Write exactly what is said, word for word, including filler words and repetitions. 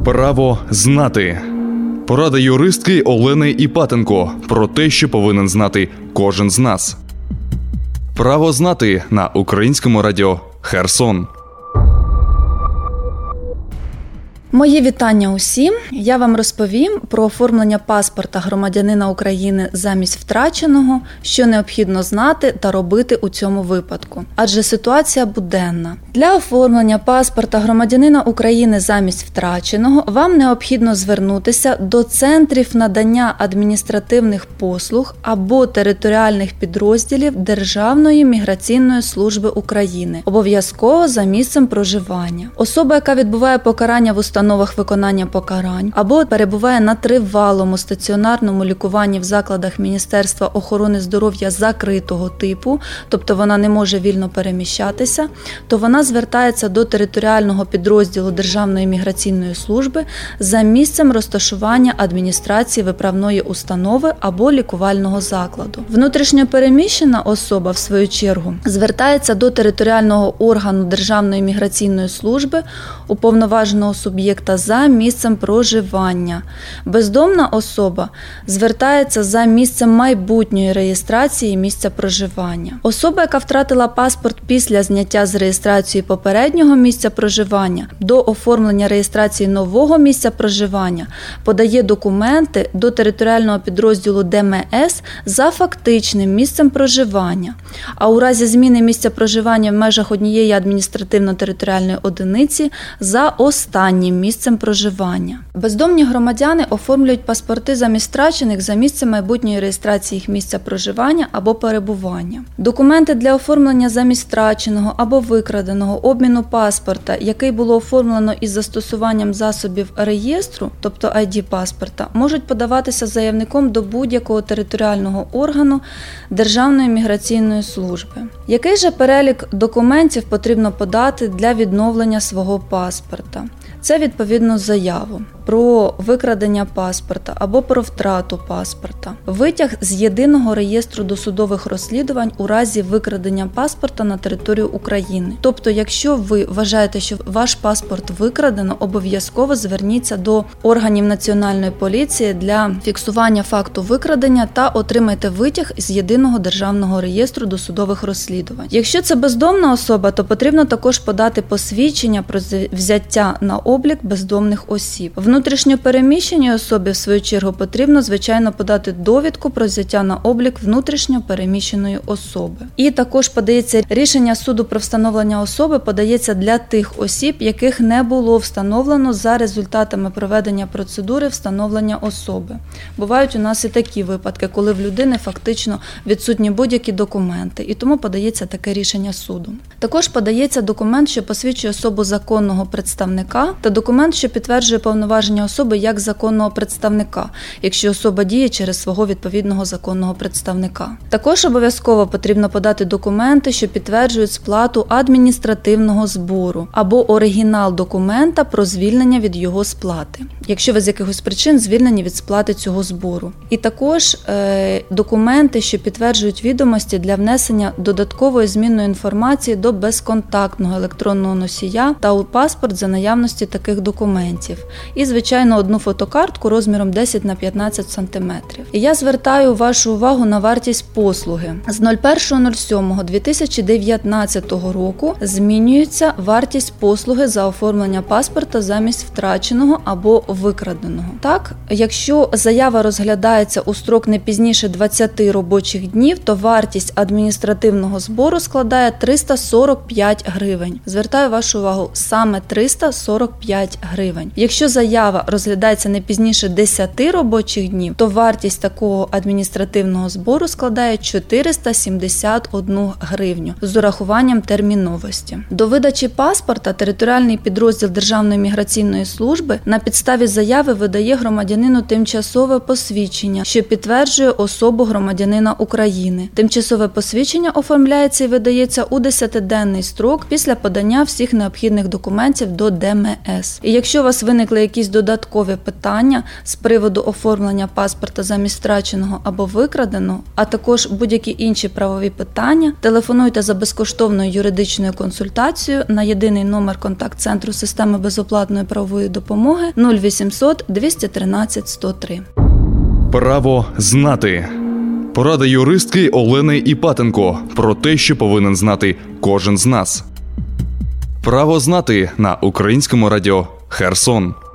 Право знати. Порада юристки Олени Іпатенко про те, що повинен знати кожен з нас. Право знати на Українському радіо Херсон. Мої вітання усім. Я вам розповім про оформлення паспорта громадянина України замість втраченого, що необхідно знати та робити у цьому випадку. Адже ситуація буденна. Для оформлення паспорта громадянина України замість втраченого вам необхідно звернутися до центрів надання адміністративних послуг або територіальних підрозділів Державної міграційної служби України, обов'язково за місцем проживання. Особа, яка відбуває покарання в установі установах виконання покарань або перебуває на тривалому стаціонарному лікуванні в закладах Міністерства охорони здоров'я закритого типу, тобто вона не може вільно переміщатися, то вона звертається до територіального підрозділу Державної міграційної служби за місцем розташування адміністрації виправної установи або лікувального закладу. Внутрішньо переміщена особа, в свою чергу, звертається до територіального органу Державної міграційної служби, уповноваженого суб'єкта за місцем проживання. Бездомна особа звертається за місцем майбутньої реєстрації місця проживання. Особа, яка втратила паспорт після зняття з реєстрації попереднього місця проживання до оформлення реєстрації нового місця проживання, подає документи до територіального підрозділу Де Ем Ес за фактичним місцем проживання, а у разі зміни місця проживання в межах однієї адміністративно-територіальної одиниці за останнім місцем проживання. Бездомні громадяни оформлюють паспорти замість втрачених за місцем майбутньої реєстрації їх місця проживання або перебування. Документи для оформлення замість втраченого або викраденого обміну паспорта, який було оформлено із застосуванням засобів реєстру, тобто ай ді паспорта, можуть подаватися заявником до будь-якого територіального органу Державної міграційної служби. Який же перелік документів потрібно подати для відновлення свого паспорта? Це відповідно заяву про викрадення паспорта або про втрату паспорта, витяг з єдиного реєстру досудових розслідувань у разі викрадення паспорта на територію України. Тобто, якщо ви вважаєте, що ваш паспорт викрадено, обов'язково зверніться до органів Національної поліції для фіксування факту викрадення та отримайте витяг з єдиного державного реєстру досудових розслідувань. Якщо це бездомна особа, то потрібно також подати посвідчення про взяття на облік бездомних осіб. Внутрішньо переміщеній особі, в свою чергу, потрібно, звичайно, подати довідку про взяття на облік внутрішньо переміщеної особи. І також подається рішення суду про встановлення особи, подається для тих осіб, яких не було встановлено за результатами проведення процедури встановлення особи. Бувають у нас і такі випадки, коли в людини фактично відсутні будь-які документи, і тому подається таке рішення суду. Також подається документ, що посвідчує особу законного представника, та документ, що підтверджує повноваження особи як законного представника, якщо особа діє через свого відповідного законного представника. Також обов'язково потрібно подати документи, що підтверджують сплату адміністративного збору або оригінал документа про звільнення від його сплати, якщо ви з якихось причин звільнені від сплати цього збору. І також е, документи, що підтверджують відомості для внесення додаткової змінної інформації до безконтактного електронного носія та у паспорт за наявності таких документів. І, звичайно, одну фотокартку розміром десять на п'ятнадцять сантиметрів. І я звертаю вашу увагу на вартість послуги. З першого сьомого дві тисячі дев'ятнадцятого року змінюється вартість послуги за оформлення паспорта замість втраченого або викраденого. Так, якщо заява розглядається у строк не пізніше двадцяти робочих днів, то вартість адміністративного збору складає триста сорок п'ять гривень. Звертаю вашу увагу, саме триста сорок п'ять гривень. Якщо заява розглядається не пізніше десяти робочих днів, то вартість такого адміністративного збору складає чотириста сімдесят одну гривню з урахуванням терміновості. До видачі паспорта територіальний підрозділ Державної міграційної служби на підставі підставі заяви видає громадянину тимчасове посвідчення, що підтверджує особу громадянина України. Тимчасове посвідчення оформляється і видається у десятиденний строк після подання всіх необхідних документів до Де Ем Ес. І якщо у вас виникли якісь додаткові питання з приводу оформлення паспорта замість втраченого або викраденого, а також будь-які інші правові питання, телефонуйте за безкоштовною юридичною консультацією на єдиний номер контакт-центру системи безоплатної правової допомоги нуль вісімсот двісті тринадцять сто три. Право знати. Порада юристки Олени Іпатенко про те, що повинен знати кожен з нас. Право знати на Українському радіо Херсон.